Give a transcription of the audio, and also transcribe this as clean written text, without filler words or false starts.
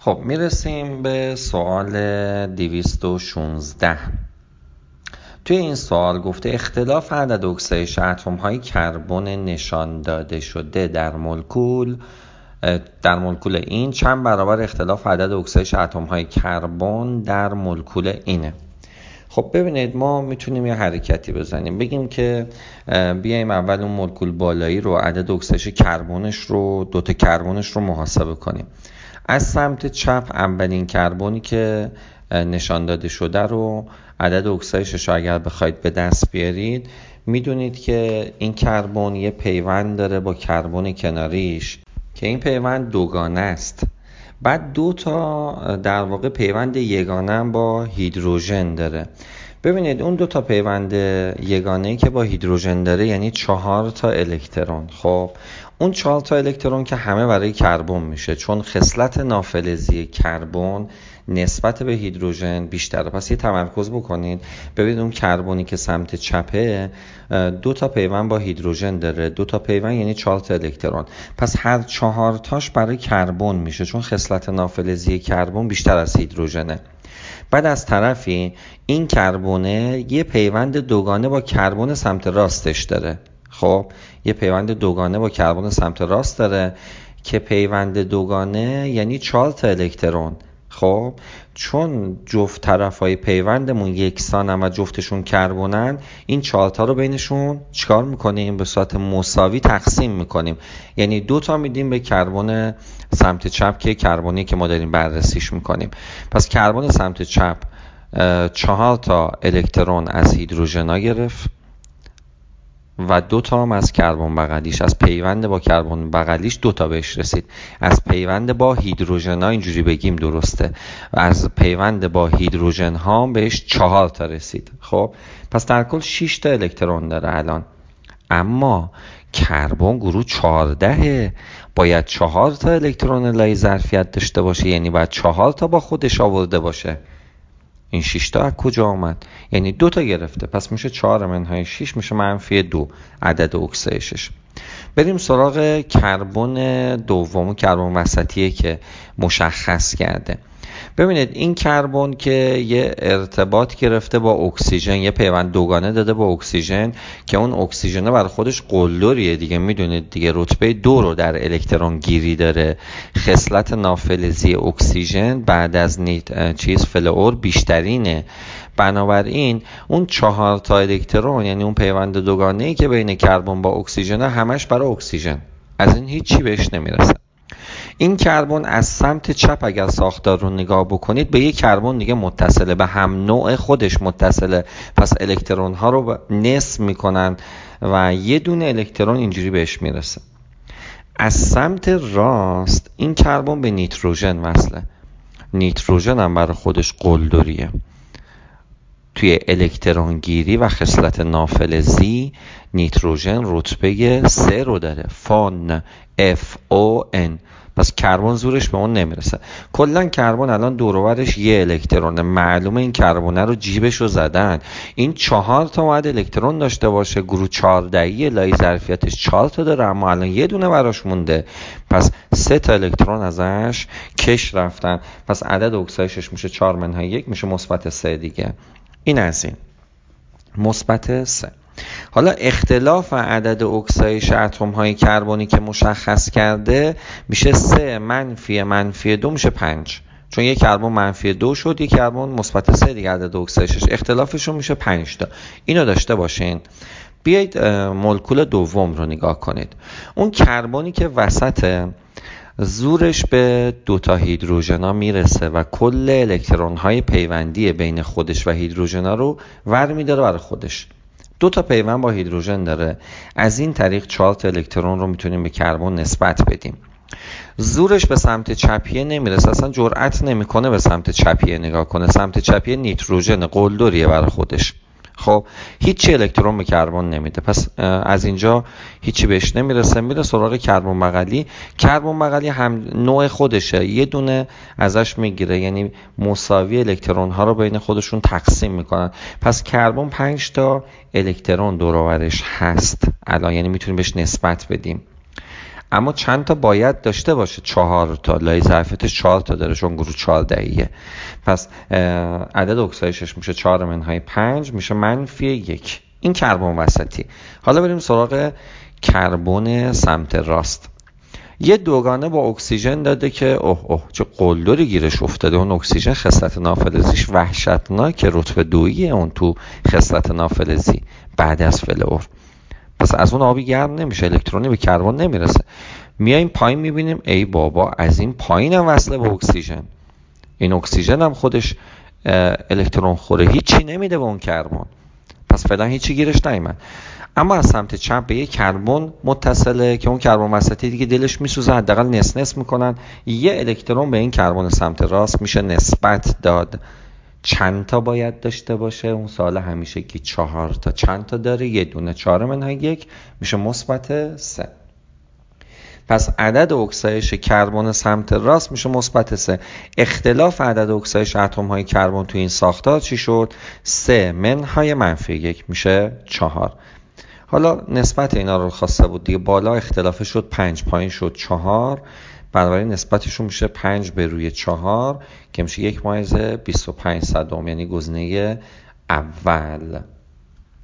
خب میرسیم به سوال 216. توی این سوال گفته اختلاف عدد اکسایش اتم های کربن نشان داده شده در مولکول این چند برابر اختلاف عدد اکسایش اتم های کربن در مولکول اینه. خب ببینید ما میتونیم یه حرکتی بزنیم، بگیم که بیایم اول اون مولکول بالایی رو عدد اکسایش کربنش رو دوتا کربنش رو محاسبه کنیم. از سمت چپ اولین کربنی که نشان داده شده رو عدد اکسایشش رو اگر بخواید به دست بیارید، میدونید که این کربن یه پیوند داره با کربن کناریش که این پیوند دوگانه است. بعد دو تا در واقع پیوند یگانه هم با هیدروژن داره. ببینید اون دو تا پیوند یگانه‌ای که با هیدروژن داره یعنی 4 تا الکترون. خب اون 4 تا الکترون که همه برای کربن میشه، چون خصلت نافلزی کربن نسبت به هیدروژن بیشتره. پس یه تمرکز بکنید، ببینید اون کربنی که سمت چپه 2 تا پیوند با هیدروژن داره، 2 تا پیوند یعنی 4 تا الکترون. پس هر 4 تاش برای کربن میشه، چون خصلت نافلزی کربن بیشتر از هیدروژنه. بعد از طرفی این کربونه یه پیوند دوگانه با کربن سمت راستش داره. خب یه پیوند دوگانه با کربن سمت راست داره که پیوند دوگانه یعنی 4 تا الکترون. خب چون جفت طرفای پیوندمون یکسانن و جفتشون کربنن، این 4 تا رو بینشون چیکار میکنیم؟ به صورت مساوی تقسیم میکنیم. یعنی 2 تا میدیم به کربن سمت چپ که کربنی که ما داریم بررسیش میکنیم. پس کربن سمت چپ 4 تا الکترون از هیدروژنا گرفت و 2 تا هم از کربن بغلیش، از پیوند با کربن بغلیش 2 تا بهش رسید. از پیوند با هیدروژن ها اینجوری بگیم درسته، و از پیوند با هیدروژن ها بهش 4 تا رسید. خب پس در کل 6 تا الکترون داره الان. اما کربن گروه 14 باید 4 تا الکترون لای ظرفیت داشته باشه، یعنی باید 4 تا با خودش آورده باشه. این 6 تا از کجا آمد؟ یعنی 2 تا گرفته، پس میشه 4 منهای 6 میشه -2 عدد اکسایشش. بریم سراغ کربن دوم، کربن وسطیه که مشخص کرده. ببینید این کربن که یه ارتباط گرفته با اکسیژن، یه پیوند دوگانه داده با اکسیژن که اون اکسیژن برای خودش قلدریه دیگه، میدونید دیگه، رتبه 2 رو در الکترون گیری داره. خصلت نافلزی اکسیژن بعد از فلور بیشترینه. بنابراین اون 4 تا الکترون یعنی اون پیوند دوگانه‌ای که بین کربن با اکسیژن همش برای اکسیژن، از این هیچی بهش نمیرسه. این کربن از سمت چپ اگر ساختار رو نگاه بکنید به یک کربن دیگه متصله، به هم نوع خودش متصله. پس الکترون ها رو نصف میکنن و یه دونه الکترون اینجوری بهش میرسه. از سمت راست این کربن به نیتروژن وصله. نیتروژن هم برای خودش قلدریه. توی الکترون گیری و خصلت نافلزی نیتروژن رتبه 3 رو داره، فان FON. پس کربن زورش به اون نمیرسه. کلا کربن الان دور و برش یه الکترونه. معلومه این کربن رو جیبش رو زدن. این 4 تا باید الکترون داشته باشه، گروه 14 لای ظرفیتش 4 تا داره، اما الان یه دونه براش مونده. پس 3 تا الکترون ازش کش رفتن. پس عدد اکسایشش میشه 4/1، میشه -3 دیگه. این از این -3. حالا اختلاف عدد اکسایش اتم های کربنی که مشخص کرده میشه 3 - -2 میشه 5. چون یک کربن -2 شد، یک کربن -3 دیگه عدد اکسایشش، اختلافشون میشه 5 تا. اینو داشته باشین. بیایید مولکول دوم رو نگاه کنید. اون کربنی که وسط زورش به 2 تا هیدروژنا میرسه و کل الکترون های پیوندی بین خودش و هیدروژنا رو ور میداره برای خودش. 2 تا پیوند با هیدروژن داره، از این طریق 4 تا الکترون رو میتونیم به کربن نسبت بدیم. زورش به سمت چپیه نمیرسه، اصلا جرئت نمیکنه به سمت چپیه نگاه کنه. سمت چپیه نیتروژن قلدریه برای خودش. خب هیچی الکترون به کربن نمیده، پس از اینجا هیچی بهش نمیرسه. میره سراغ کربن بغلی. کربن بغلی هم نوع خودشه، یه دونه ازش میگیره، یعنی مساوی الکترون ها رو بین خودشون تقسیم میکنن. پس کربن 5 تا الکترون دور و برش هست الان، یعنی میتونیم بهش نسبت بدیم. اما چند تا باید داشته باشه؟ 4 تا. لای ظرفیتش 4 تا داره چون گروه 14ایه. پس عدد اکسایشش میشه 4-5 میشه -1. این کربن وسطی. حالا بریم سراغ کربن سمت راست. یه دوگانه با اکسیژن داده که اوه چه قلدری گیرش افتاده. اون اکسیژن خصلت نافلزیش وحشتناکه، رتبه 2 اون تو خصلت نافلزی بعد از فلور. پس از اون آبی گرم نمیشه، الکترونی به کربن نمیرسه. میایم پایین میبینیم ای بابا از این پایین هم وصله به اکسیژن. این اکسیژن هم خودش الکترون خوره، هیچی نمیده به اون کربن. پس فعلا هیچی گیرش نیامد. اما از سمت چپ به یک کربن متصله که اون کربن وسطی دیگه دلش میسوزه، حداقل نس میکنن. یه الکترون به این کربن سمت راست میشه نسبت داد. چند تا باید داشته باشه؟ اون سوال همیشه که 4 تا. چند تا داره؟ یه دونه. 4-1 میشه -3. پس عدد اکسایش کربن سمت راست میشه -3. اختلاف عدد اکسایش اتم های کربن تو این ساختار چی شد؟ 3-1 میشه 4. حالا نسبت اینا رو خواسته بود دیگه. بالا اختلافش شد 5، پایین شد 4. بنابراین نسبتشون میشه 5/4 که میشه 1/25، یعنی گزینه اول.